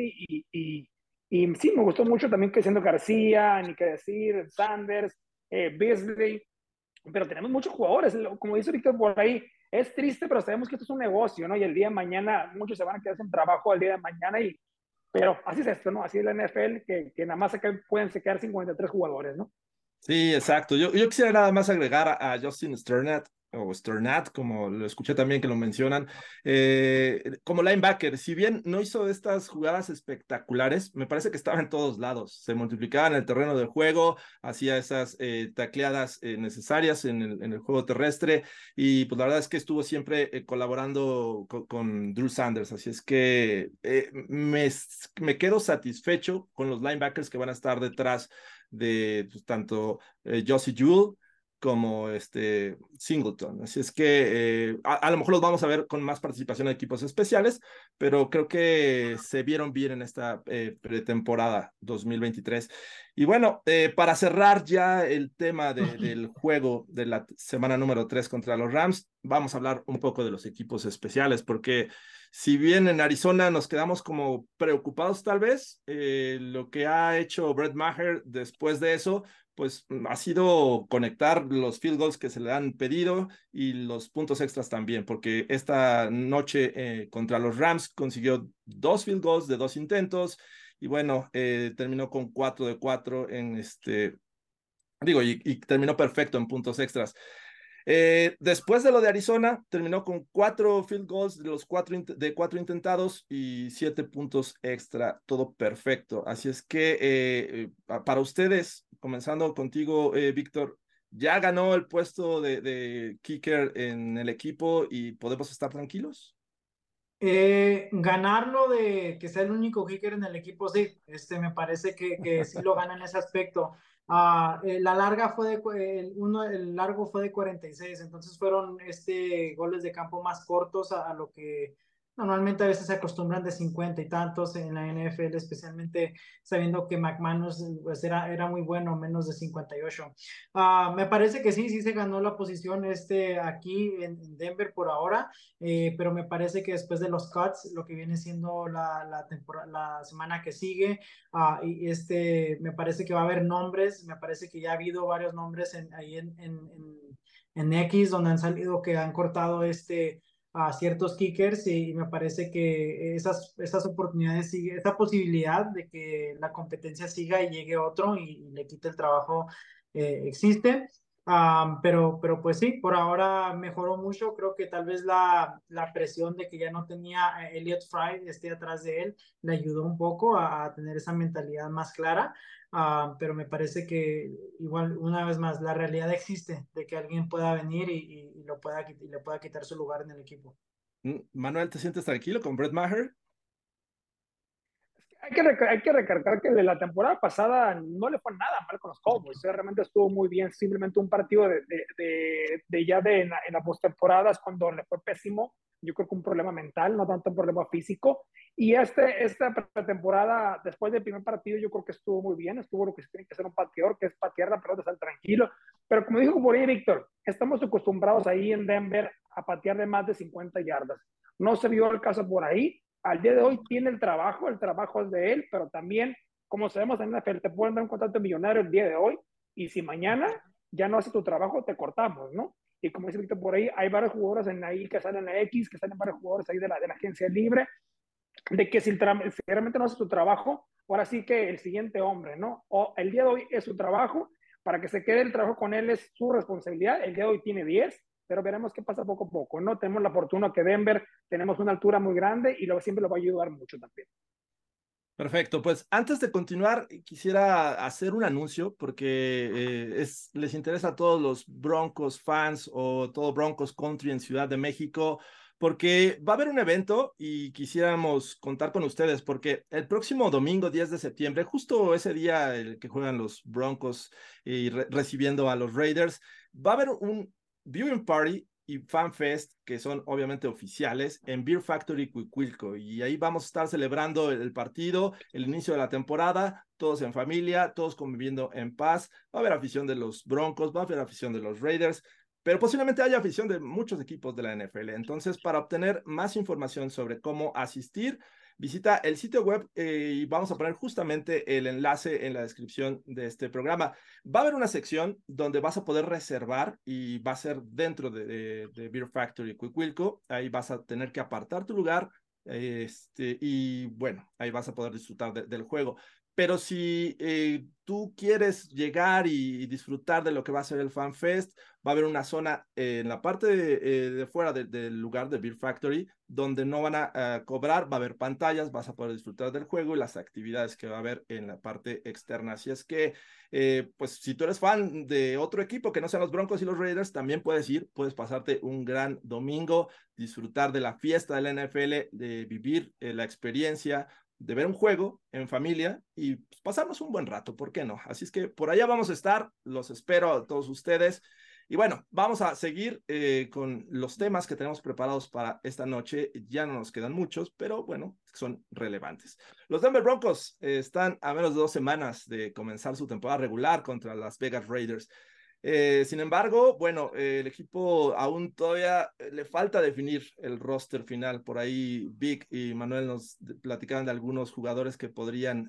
Speaker 2: Y sí, me gustó mucho también que siendo García, ni que decir, Sanders, Beasley, pero tenemos muchos jugadores, como dice Víctor por ahí, es triste, pero sabemos que esto es un negocio, ¿no? Y el día de mañana, muchos se van a quedar sin trabajo el día de mañana, pero así es esto, ¿no? Así es la NFL, que nada más pueden quedar 53 jugadores, ¿no?
Speaker 1: Sí, exacto. Yo quisiera nada más agregar a Justin Sternat, o Sternat, como lo escuché también que lo mencionan, como linebacker. Si bien no hizo estas jugadas espectaculares, me parece que estaba en todos lados. Se multiplicaba en el terreno del juego, hacía esas tacleadas necesarias en el juego terrestre, y pues la verdad es que estuvo siempre colaborando con Drew Sanders. Así es que me quedo satisfecho con los linebackers que van a estar detrás de pues, tanto Josie Jewell como Singleton. Así es que a lo mejor los vamos a ver con más participación en equipos especiales, pero creo que se vieron bien en esta pretemporada 2023. Y bueno, para cerrar ya el tema del juego de la semana número 3 contra los Rams, vamos a hablar un poco de los equipos especiales, porque si bien en Arizona nos quedamos como preocupados tal vez, lo que ha hecho Brett Maher después de eso, pues ha sido conectar los field goals que se le han pedido y los puntos extras también, porque esta noche contra los Rams consiguió 2 field goals de 2 intentos y bueno, terminó con 4 de 4 en y terminó perfecto en puntos extras. Después de lo de Arizona, terminó con 4 field goals de los 4 intentados y 7 puntos extra, todo perfecto. Así es que para ustedes, comenzando contigo, Víctor, ya ganó el puesto de kicker en el equipo y podemos estar tranquilos.
Speaker 3: Ganarlo de que sea el único kicker en el equipo, sí, me parece que sí lo gana en ese aspecto. La larga fue el largo fue de 46, entonces fueron goles de campo más cortos a lo que normalmente a veces se acostumbran de 50 y tantos en la NFL, especialmente sabiendo que McManus pues era muy bueno, menos de 58. Me parece que sí se ganó la posición aquí en Denver por ahora, pero me parece que después de los cuts, lo que viene siendo la semana que sigue, y me parece que va a haber nombres, me parece que ya ha habido varios nombres ahí en X, donde han salido que han cortado a ciertos kickers y me parece que esas oportunidades, esa posibilidad de que la competencia siga y llegue otro y le quite el trabajo existe. Pero pues sí, por ahora mejoró mucho. Creo que tal vez la presión de que ya no tenía a Elliot Fry atrás de él le ayudó un poco a tener esa mentalidad más clara. Pero me parece que igual, una vez más, la realidad existe de que alguien pueda venir y le pueda quitar su lugar en el equipo.
Speaker 1: Manuel, ¿te sientes tranquilo con Brett Maher?
Speaker 2: Hay que recalcar que de la temporada pasada no le fue nada mal con los Cowboys. Realmente estuvo muy bien. Simplemente un partido en la postemporada es cuando le fue pésimo. Yo creo que un problema mental, no tanto un problema físico. Y esta pretemporada, después del primer partido, yo creo que estuvo muy bien. Estuvo lo que se tiene que hacer un pateador, que es patear la pelota, estar tranquilo. Pero como dijo por ahí Víctor, estamos acostumbrados ahí en Denver a patear de más de 50 yardas. No se vio el caso por ahí. Al día de hoy tiene el trabajo es de él, pero también, como sabemos en la NFL, te pueden dar un contrato millonario el día de hoy, y si mañana ya no hace tu trabajo, te cortamos, ¿no? Y como dice Víctor por ahí, hay varios jugadores en ahí que salen a X, que salen varios jugadores ahí de la agencia libre, de que si realmente no hace tu trabajo, ahora sí que el siguiente hombre, ¿no? O el día de hoy es su trabajo, para que se quede el trabajo con él es su responsabilidad. El día de hoy tiene 10, pero veremos qué pasa poco a poco, ¿no? Tenemos la fortuna que Denver tenemos una altura muy grande y siempre lo va a ayudar mucho también.
Speaker 1: Perfecto, pues antes de continuar, quisiera hacer un anuncio porque les interesa a todos los Broncos fans o todo Broncos Country en Ciudad de México, porque va a haber un evento y quisiéramos contar con ustedes, porque el próximo domingo 10 de septiembre, justo ese día el que juegan los Broncos y recibiendo a los Raiders, va a haber un viewing party y Fan Fest, que son obviamente oficiales, en Beer Factory Cuicuilco. Y ahí vamos a estar celebrando el partido, el inicio de la temporada, todos en familia, todos conviviendo en paz. Va a haber afición de los Broncos, va a haber afición de los Raiders, pero posiblemente haya afición de muchos equipos de la NFL. Entonces, para obtener más información sobre cómo asistir, visita el sitio web y vamos a poner justamente el enlace en la descripción de este programa. Va a haber una sección donde vas a poder reservar y va a ser dentro de Beer Factory Cuicuilco. Ahí vas a tener que apartar tu lugar y bueno, ahí vas a poder disfrutar del juego. Pero si tú quieres llegar y disfrutar de lo que va a ser el Fan Fest, va a haber una zona en la parte de fuera del lugar de Beer Factory donde no van a cobrar, va a haber pantallas, vas a poder disfrutar del juego y las actividades que va a haber en la parte externa. Así es que, pues si tú eres fan de otro equipo que no sean los Broncos y los Raiders, también puedes ir, puedes pasarte un gran domingo, disfrutar de la fiesta de la NFL, de vivir la experiencia de ver un juego en familia y pues, pasarnos un buen rato, ¿por qué no? Así es que por allá vamos a estar, los espero a todos ustedes. Y bueno, vamos a seguir con los temas que tenemos preparados para esta noche. Ya no nos quedan muchos, pero bueno, son relevantes. Los Denver Broncos están a menos de 2 semanas de comenzar su temporada regular contra las Vegas Raiders. Sin embargo, bueno, el equipo aún todavía le falta definir el roster final. Por ahí Vic y Manuel nos platicaban de algunos jugadores que podrían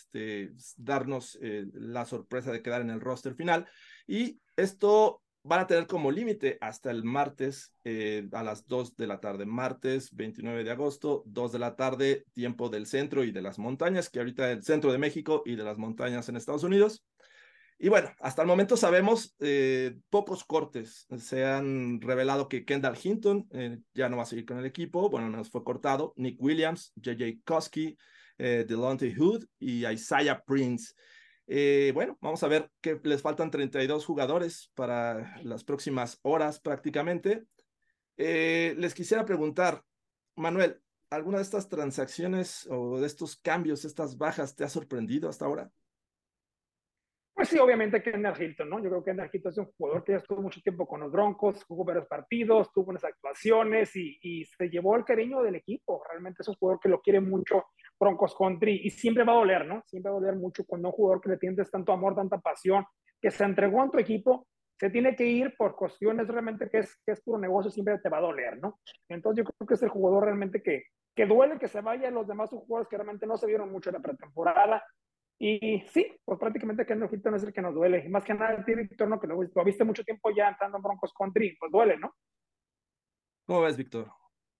Speaker 1: darnos la sorpresa de quedar en el roster final. Y esto van a tener como límite hasta el martes a las 2 de la tarde. Martes 29 de agosto, 2 de la tarde, tiempo del centro y de las montañas, que ahorita el centro de México y de las montañas en Estados Unidos. Y bueno, hasta el momento sabemos pocos cortes. Se han revelado que Kendall Hinton ya no va a seguir con el equipo. Bueno, nos fue cortado. Nick Williams, J.J. Koski, Delonte Hood y Isaiah Prince. Bueno, vamos a ver que les faltan 32 jugadores para las próximas horas prácticamente. Les quisiera preguntar, Manuel, ¿alguna de estas transacciones o de estos cambios, estas bajas, te ha sorprendido hasta ahora?
Speaker 2: Pues sí, obviamente Kendall Hilton, ¿no? Yo creo que Kendall Hilton es un jugador que ya estuvo mucho tiempo con los Broncos, jugó varios partidos, tuvo unas actuaciones y se llevó el cariño del equipo. Realmente es un jugador que lo quiere mucho Broncos Country y siempre va a doler, ¿no? Siempre va a doler mucho cuando un jugador que le tienes tanto amor, tanta pasión, que se entregó a tu equipo, se tiene que ir por cuestiones realmente que es puro negocio, siempre te va a doler, ¿no? Entonces yo creo que es el jugador realmente que duele que se vayan los demás jugadores que realmente no se vieron mucho en la pretemporada. Y sí, pues prácticamente Kendall Hilton es el que nos duele. Y más que nada, tiene Víctor, ¿no? Que lo viste mucho tiempo ya entrando en Broncos Country, pues duele, ¿no?
Speaker 1: ¿Cómo ves, Víctor?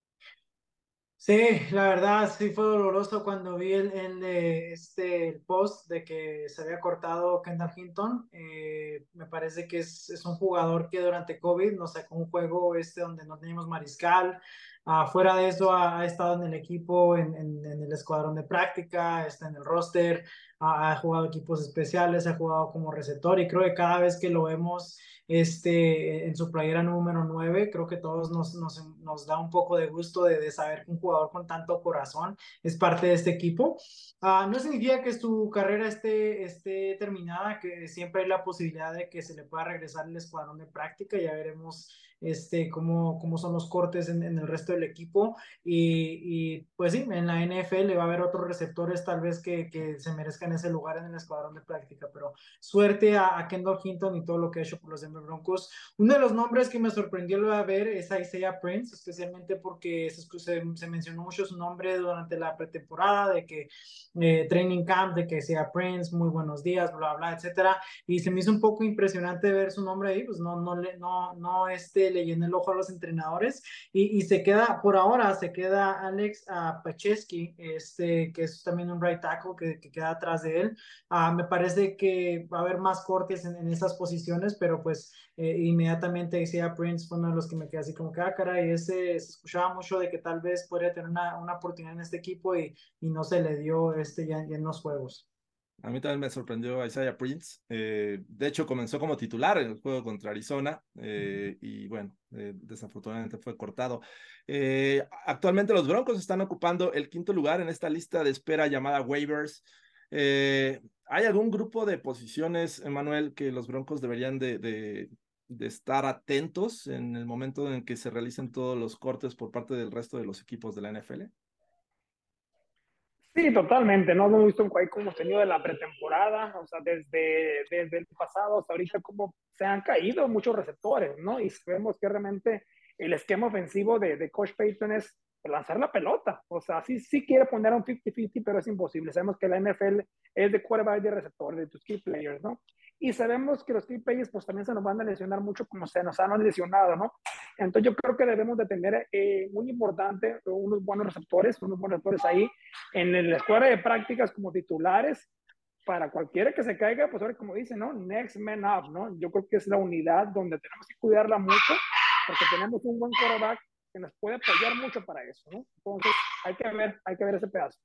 Speaker 3: Sí, la verdad sí fue doloroso cuando vi el post de que se había cortado Kendall Hinton. Me parece que es un jugador que durante COVID nos sacó un juego donde no teníamos mariscal. Fuera de eso ha estado en el equipo, en el escuadrón de práctica, está en el roster, ha jugado equipos especiales, ha jugado como receptor y creo que cada vez que lo vemos en su playera número 9, creo que todos nos da un poco de gusto de saber que un jugador con tanto corazón es parte de este equipo. No significa que su carrera esté terminada, que siempre hay la posibilidad de que se le pueda regresar el escuadrón de práctica, ya veremos cómo son los cortes en el resto del equipo y pues sí, en la NFL va a haber otros receptores tal vez que se merezcan ese lugar en el escuadrón de práctica, pero suerte a Kendall Hinton y todo lo que ha hecho por los Denver Broncos. Uno de los nombres que me sorprendió a ver es Isaiah Prince, especialmente porque se mencionó mucho su nombre durante la pretemporada, de que training camp, de que Isaiah Prince, muy buenos días, bla, bla, etcétera, y se me hizo un poco impresionante ver su nombre ahí, pues no le llené el ojo a los entrenadores, y se queda, por ahora, se queda Alex Pacheski, que es también un right tackle que queda atrás de él. Me parece que va a haber más cortes en esas posiciones, pero pues inmediatamente decía Prince fue uno de los que me quedé así como que, caray, ese se escuchaba mucho de que tal vez podría tener una oportunidad en este equipo y no se le dio ya en los juegos.
Speaker 1: A mí también me sorprendió Isaiah Prince. De hecho, comenzó como titular en el juego contra Arizona y bueno, desafortunadamente fue cortado. Actualmente los Broncos están ocupando el quinto lugar en esta lista de espera llamada waivers. ¿Hay algún grupo de posiciones, Emanuel, que los Broncos deberían de estar atentos en el momento en que se realicen todos los cortes por parte del resto de los equipos de la NFL?
Speaker 2: Sí, totalmente, ¿no? Hemos visto ahí cómo hemos tenido de la pretemporada, o sea, desde el pasado hasta ahorita, cómo se han caído muchos receptores, ¿no? Y vemos que realmente el esquema ofensivo de Coach Payton es lanzar la pelota, o sea, sí quiere poner un 50-50, pero es imposible. Sabemos que la NFL es de quarterback, de receptor, de tus key players, ¿no? Y sabemos que los key players pues también se nos van a lesionar mucho como se nos han lesionado, ¿no? Entonces yo creo que debemos de tener muy importante unos buenos receptores ahí en la escuadra de prácticas como titulares para cualquiera que se caiga, pues ahora como dice, ¿no? Next man up, ¿no? Yo creo que es la unidad donde tenemos que cuidarla mucho porque tenemos un buen quarterback que nos puede apoyar mucho para eso, ¿no? Entonces hay que ver ese pedazo.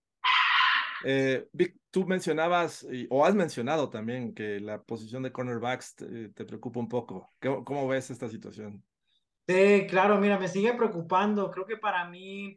Speaker 1: Vic, tú mencionabas o has mencionado también que la posición de cornerbacks te preocupa un poco. ¿Cómo ves esta situación?
Speaker 3: Sí, claro, mira, me sigue preocupando. Creo que para mí,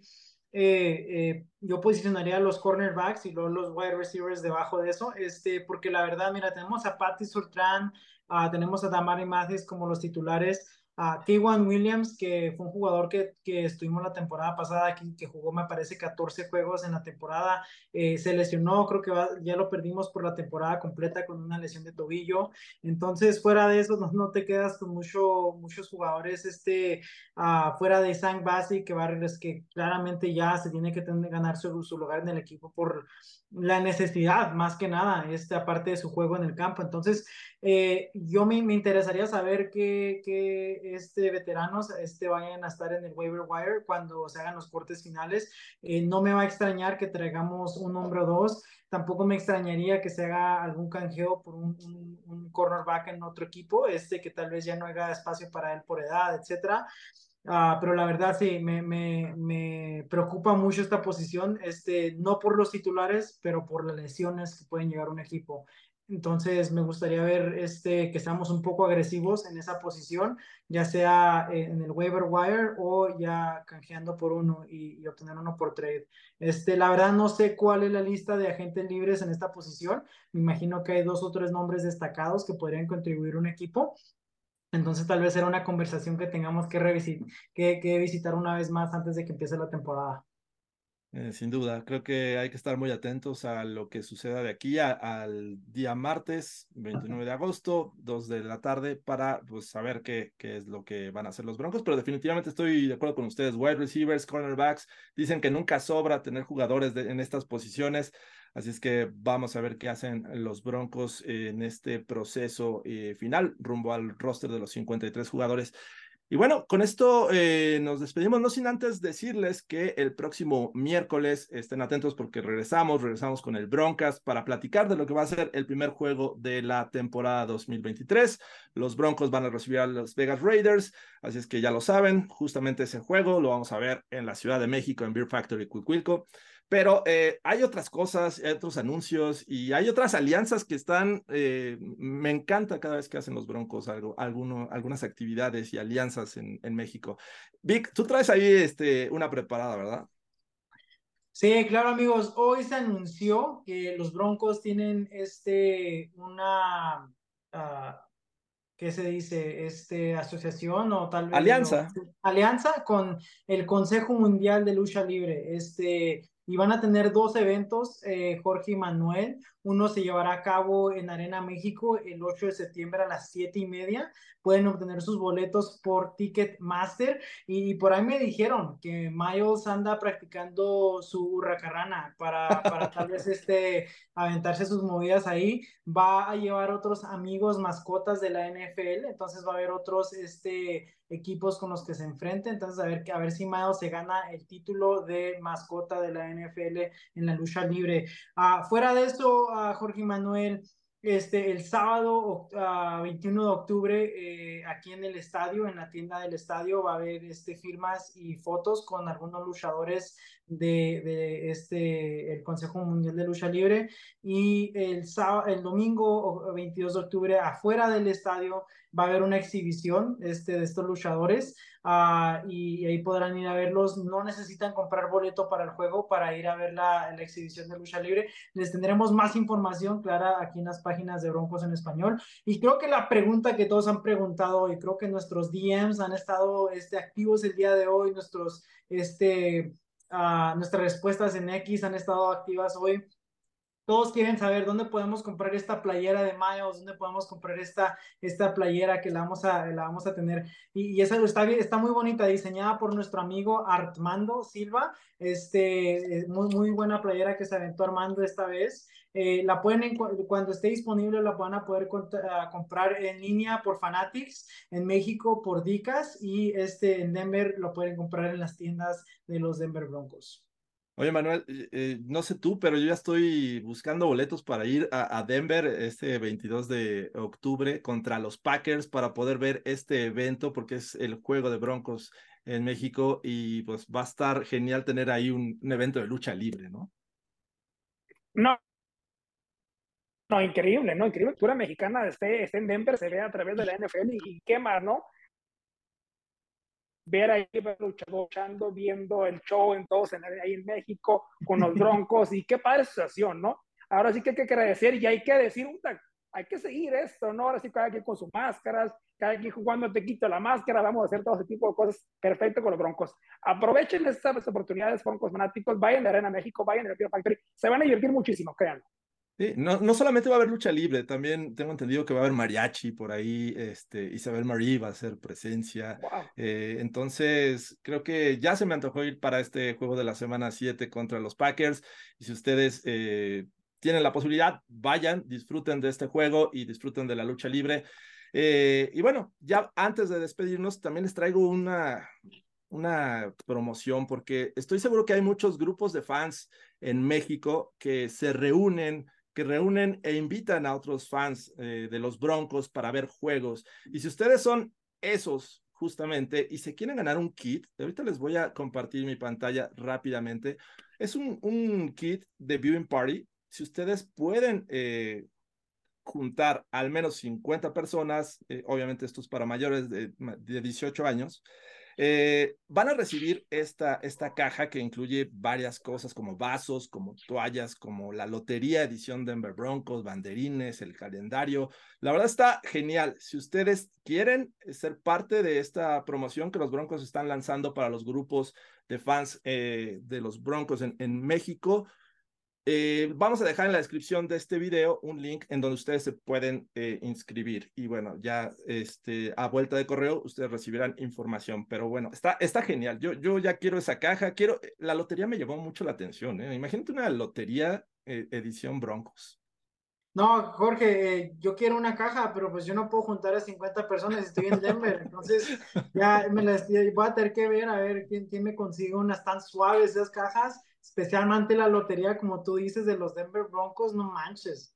Speaker 3: yo posicionaría a los cornerbacks y luego los wide receivers debajo de eso, porque la verdad, mira, tenemos a Patty Surtrán, tenemos a Damari Mathis como los titulares, a K'Wan Williams, que fue un jugador que estuvimos la temporada pasada aquí, que jugó, me parece, 14 juegos en la temporada, se lesionó, creo que ya lo perdimos por la temporada completa con una lesión de tobillo. Entonces, fuera de eso, no te quedas con muchos jugadores fuera de Zach Bassi, que claramente ya se tiene que ganar su lugar en el equipo por la necesidad, más que nada, aparte de su juego en el campo. Entonces, yo me interesaría saber que veteranos vayan a estar en el waiver wire cuando se hagan los cortes finales. No me va a extrañar que traigamos un hombre o dos. Tampoco me extrañaría que se haga algún canjeo por un cornerback en otro equipo, que tal vez ya no haga espacio para él por edad, etcétera. Pero la verdad sí, me preocupa mucho esta posición, no por los titulares, pero por las lesiones que pueden llegar a un equipo. Entonces me gustaría ver que seamos un poco agresivos en esa posición, ya sea en el waiver wire o ya canjeando por uno y obtener uno por trade. La verdad no sé cuál es la lista de agentes libres en esta posición. Me imagino que hay 2 o 3 nombres destacados que podrían contribuir un equipo. Entonces tal vez será una conversación que tengamos que visitar una vez más antes de que empiece la temporada.
Speaker 1: Sin duda, creo que hay que estar muy atentos a lo que suceda de aquí al día martes 29 de agosto, 2 de la tarde, para pues, saber qué es lo que van a hacer los Broncos, pero definitivamente estoy de acuerdo con ustedes. Wide receivers, cornerbacks, dicen que nunca sobra tener jugadores en estas posiciones, así es que vamos a ver qué hacen los Broncos en este proceso final rumbo al roster de los 53 jugadores. Y bueno, con esto nos despedimos, no sin antes decirles que el próximo miércoles estén atentos porque regresamos con el Broncas para platicar de lo que va a ser el primer juego de la temporada 2023. Los Broncos van a recibir a los Vegas Raiders, así es que ya lo saben, justamente ese juego lo vamos a ver en la Ciudad de México, en Beer Factory Cuicuilco. Pero hay otras cosas, hay otros anuncios y hay otras alianzas que están, me encanta cada vez que hacen los Broncos algunas actividades y alianzas en México. Vic, tú traes ahí una preparada, ¿verdad?
Speaker 3: Sí, claro, amigos. Hoy se anunció que los Broncos tienen ah, ¿qué se dice? Asociación o tal vez
Speaker 1: Alianza.
Speaker 3: alianza con el Consejo Mundial de Lucha Libre. Y van a tener 2 eventos, Jorge y Manuel. Uno se llevará a cabo en Arena México el 8 de septiembre a las 7:30. Pueden obtener sus boletos por Ticketmaster. Y por ahí me dijeron que Miles anda practicando su hurracarrana para tal vez aventarse sus movidas ahí. Va a llevar otros amigos mascotas de la NFL, entonces va a haber otros equipos con los que se enfrenten, entonces a ver si Miles se gana el título de mascota de la NFL en la lucha libre. Fuera de eso, Jorge Manuel, el sábado 21 de octubre, aquí en el estadio, en la tienda del estadio, va a haber firmas y fotos con algunos luchadores el Consejo Mundial de Lucha Libre. Y el domingo 22 de octubre, afuera del estadio, va a haber una exhibición de estos luchadores. Y ahí podrán ir a verlos. No necesitan comprar boleto para el juego para ir a ver la exhibición de lucha libre. Les tendremos más información clara aquí en las páginas de Broncos en Español. Y creo que la pregunta que todos han preguntado, y creo que nuestros DMs han estado activos el día de hoy, nuestras respuestas en X han estado activas hoy. Todos quieren saber dónde podemos comprar esta playera de Miles, dónde podemos comprar esta playera que la vamos a tener. Y esa está muy bonita, diseñada por nuestro amigo Armando Silva. Muy, muy buena playera que se aventó Armando esta vez. Cuando esté disponible, la van a poder comprar en línea por Fanatics, en México por Dicas y en Denver lo pueden comprar en las tiendas de los Denver Broncos.
Speaker 1: Oye, Manuel, no sé tú, pero yo ya estoy buscando boletos para ir a Denver este 22 de octubre contra los Packers para poder ver este evento porque es el juego de Broncos en México y pues va a estar genial tener ahí un evento de lucha libre, ¿no?
Speaker 2: No, no, increíble, ¿no? Increíble. Cultura mexicana esté en Denver, se ve a través de la NFL y qué más, ¿no? Ver ahí luchando, viendo el show ahí en México con los Broncos y qué padre situación, ¿no? Ahora sí que hay que agradecer y hay que decir, hay que seguir esto, ¿no? Ahora sí cada quien con sus máscaras, cada quien jugando te quito la máscara, vamos a hacer todo ese tipo de cosas perfecto con los Broncos. Aprovechen estas oportunidades, Broncos fanáticos, vayan de Arena México, vayan de Beer Factory, se van a divertir muchísimo, créanlo.
Speaker 1: Sí, no solamente va a haber lucha libre, también tengo entendido que va a haber mariachi por ahí, Isabel Marie va a hacer presencia,
Speaker 2: Wow.
Speaker 1: entonces creo que ya se me antojó ir para este juego de la semana 7 contra los Packers, y si ustedes tienen la posibilidad, vayan, disfruten de este juego y disfruten de la lucha libre. Y bueno, ya antes de despedirnos, también les traigo una promoción, porque estoy seguro que hay muchos grupos de fans en México que reúnen e invitan a otros fans de los Broncos para ver juegos. Y si ustedes son esos justamente y se quieren ganar un kit, ahorita les voy a compartir mi pantalla rápidamente. Es un kit de viewing party. Si ustedes pueden juntar al menos 50 personas, obviamente esto es para mayores de 18 años, van a recibir esta caja que incluye varias cosas como vasos, como toallas, como la lotería edición Denver Broncos, banderines, el calendario. La verdad está genial. Si ustedes quieren ser parte de esta promoción que los Broncos están lanzando para los grupos de fans de los Broncos en México, vamos a dejar en la descripción de este video un link en donde ustedes se pueden inscribir. Y bueno, ya a vuelta de correo ustedes recibirán información. Pero bueno, está genial. Yo ya quiero esa caja. La lotería me llamó mucho la atención. Imagínate una lotería edición Broncos.
Speaker 3: No, Jorge, yo quiero una caja, pero pues yo no puedo juntar a 50 personas, estoy en Denver, entonces ya voy a tener que ver, a ver quién me consigue unas tan suaves esas cajas, especialmente la lotería, como tú dices, de los Denver Broncos, no manches.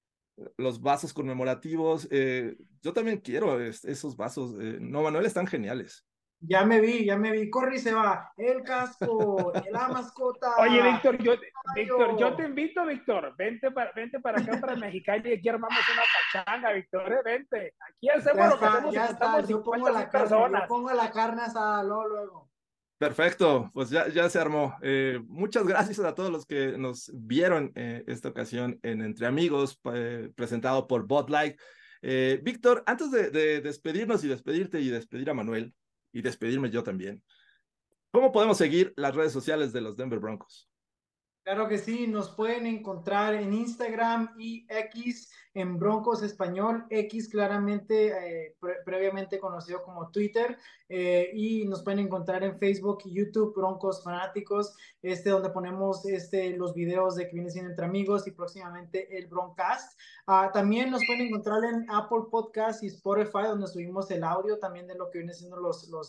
Speaker 1: Los vasos conmemorativos. Yo también quiero esos vasos. No, Manuel, están geniales.
Speaker 3: Ya me vi, corre y se va, el casco, la
Speaker 2: Oye,
Speaker 3: mascota,
Speaker 2: Víctor, yo te
Speaker 3: Mario.
Speaker 2: invito, Víctor, vente para acá, para Mexicali, y aquí armamos una pachanga, Víctor, vente. Aquí hacemos lo que hacemos y
Speaker 3: Ya está,
Speaker 2: juntamos 50
Speaker 3: yo
Speaker 2: personas.
Speaker 3: pongo la carne asada, luego.
Speaker 1: Perfecto, pues ya se armó. Muchas gracias a todos los que nos vieron esta ocasión en Entre Amigos, presentado por Bud Light. Víctor, antes de despedirnos y despedirte y despedir a Manuel y despedirme yo también, ¿cómo podemos seguir las redes sociales de los Denver Broncos?
Speaker 3: Claro que sí, nos pueden encontrar en Instagram y X en Broncos Español, X claramente previamente conocido como Twitter, y nos pueden encontrar en Facebook y YouTube Broncos Fanáticos, donde ponemos los videos de que viene siendo Entre Amigos y próximamente el Broncast. También nos pueden encontrar en Apple Podcast y Spotify, donde subimos el audio también de lo que viene siendo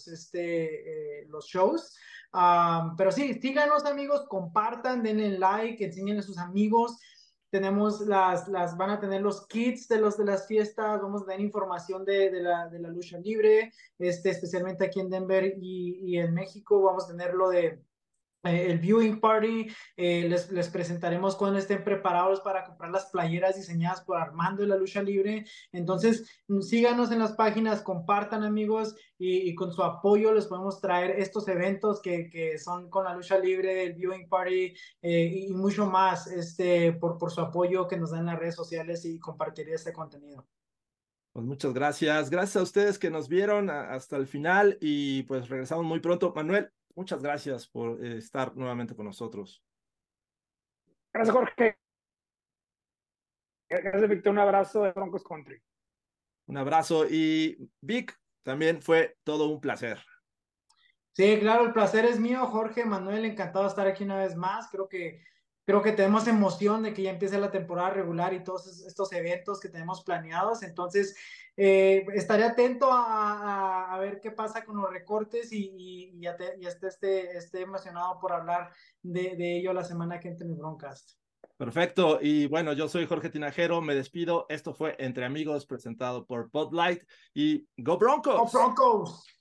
Speaker 3: los shows. Pero sí, síganos amigos, compartan, denle like, enseñen a sus amigos. Tenemos van a tener los kits de las fiestas, vamos a tener información de la lucha libre, especialmente aquí en Denver y en México, vamos a tener lo de el viewing party, les presentaremos cuando estén preparados para comprar las playeras diseñadas por Armando de la Lucha Libre. Entonces, síganos en las páginas, compartan amigos y con su apoyo les podemos traer estos eventos que son con la Lucha Libre, el viewing party y mucho más por su apoyo que nos dan en las redes sociales y compartir este contenido.
Speaker 1: Pues muchas gracias. Gracias a ustedes que nos vieron hasta el final y pues regresamos muy pronto. Manuel, muchas gracias por estar nuevamente con nosotros.
Speaker 2: Gracias, Jorge. Gracias, Víctor. Un abrazo de Broncos Country.
Speaker 1: Un abrazo y Vic, también fue todo un placer.
Speaker 3: Sí, claro, el placer es mío, Jorge, Manuel, encantado de estar aquí una vez más. Creo que tenemos emoción de que ya empiece la temporada regular y todos estos eventos que tenemos planeados. Entonces, estaré atento a ver qué pasa con los recortes y esté emocionado por hablar de ello la semana que entra en el Broncast.
Speaker 1: Perfecto. Y bueno, yo soy Jorge Tinajero, me despido. Esto fue Entre Amigos presentado por Bud Light y Go Broncos.
Speaker 3: ¡Go Broncos!